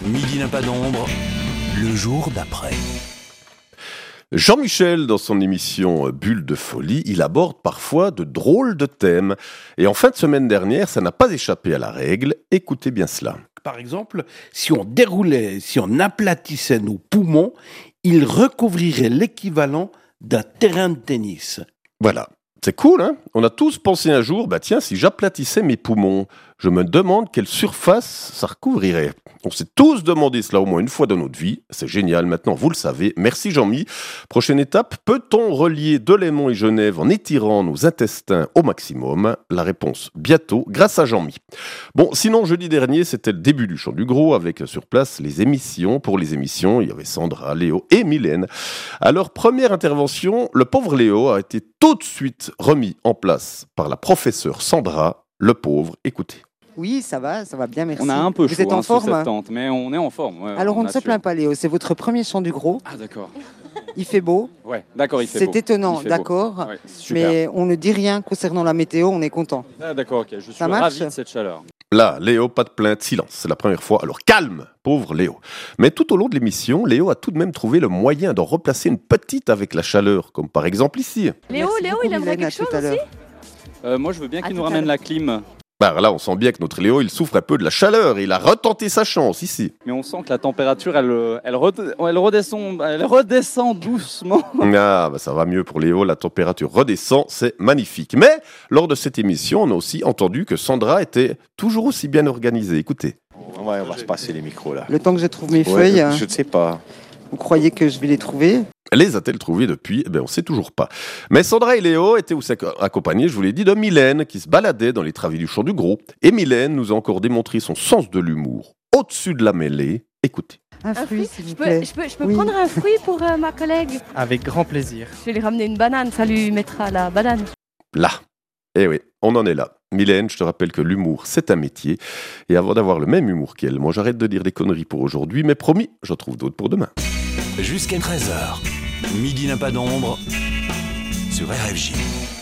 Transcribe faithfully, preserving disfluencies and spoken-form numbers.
Midi n'a pas d'ombre, le jour d'après. Jean-Michel, dans son émission Bulle de folie, il aborde parfois de drôles de thèmes. Et en fin de semaine dernière, ça n'a pas échappé à la règle. Écoutez bien cela. Par exemple, si on déroulait, si on aplatissait nos poumons, ils recouvriraient l'équivalent d'un terrain de tennis. Voilà. C'est cool, hein ? On a tous pensé un jour, bah tiens, si j'aplatissais mes poumons, je me demande quelle surface ça recouvrirait. On s'est tous demandé cela au moins une fois dans notre vie. C'est génial, maintenant vous le savez. Merci Jean-Mi. Prochaine étape, peut-on relier Delémont et Genève en étirant nos intestins au maximum ? La réponse, bientôt, grâce à Jean-Mi. Bon, sinon, jeudi dernier, c'était le début du Chant du Gros, avec sur place les émissions. Pour les émissions, il y avait Sandra, Léo et Mylène. À leur première intervention, le pauvre Léo a été tout de suite remis en place par la professeure Sandra, le pauvre. Écoutez. Oui, ça va, ça va bien, merci. On a un peu Vous chaud êtes en hein, forme sous cette tente, mais on est en forme. Ouais, Alors on, on ne se assure. plaint pas, Léo, c'est votre premier Chant du Gros. Ah d'accord. Il fait beau, Ouais, d'accord, il fait c'est beau. étonnant, Il fait d'accord. beau. Ouais, super. Mais on ne dit rien concernant la météo, on est content. Ah, d'accord, ok. Je suis Ça marche ravi de cette chaleur. Là, Léo, pas de plainte, silence, c'est la première fois. Alors calme, pauvre Léo. Mais tout au long de l'émission, Léo a tout de même trouvé le moyen d'en replacer une petite avec la chaleur, comme par exemple ici. Léo, Merci Léo, beaucoup, il aimerait Mylène, à quelque chose tout à l'heure. aussi Euh, moi, je veux bien À qu'il tout nous à ramène l'heure. la clim, Bah là, on sent bien que notre Léo, il souffre un peu de la chaleur. Il a retenté sa chance ici. mais on sent que la température, elle, euh, elle, red- elle redescend, elle redescend doucement. Ah, bah ça va mieux pour Léo, la température redescend, c'est magnifique. Mais lors de cette émission, on a aussi entendu que Sandra était toujours aussi bien organisée. Écoutez. Ouais, on va se passer les micros là. Le temps que je trouve mes Ouais, feuilles, hein, je ne sais pas. vous croyez que je vais les trouver ? Les a-t-elle trouvées depuis ? Eh bien, on ne sait toujours pas. Mais Sandra et Léo étaient aussi accompagnés, je vous l'ai dit, de Mylène, qui se baladait dans les travées du Chant du Gros. Et Mylène nous a encore démontré son sens de l'humour au-dessus de la mêlée. Écoutez. Un Un fruit, fruit s'il Je vous peux, plaît. je peux, je peux Oui. prendre un fruit pour euh, ma collègue. Avec grand plaisir. Je vais lui ramener une banane, ça lui mettra la banane. Là. Eh oui, on en est là. Mylène, je te rappelle que l'humour, c'est un métier. Et avant d'avoir le même humour qu'elle, moi j'arrête de dire des conneries pour aujourd'hui, mais promis, j'en trouve d'autres pour demain. Jusqu'à treize heures, Midi n'a pas d'ombre sur R F J.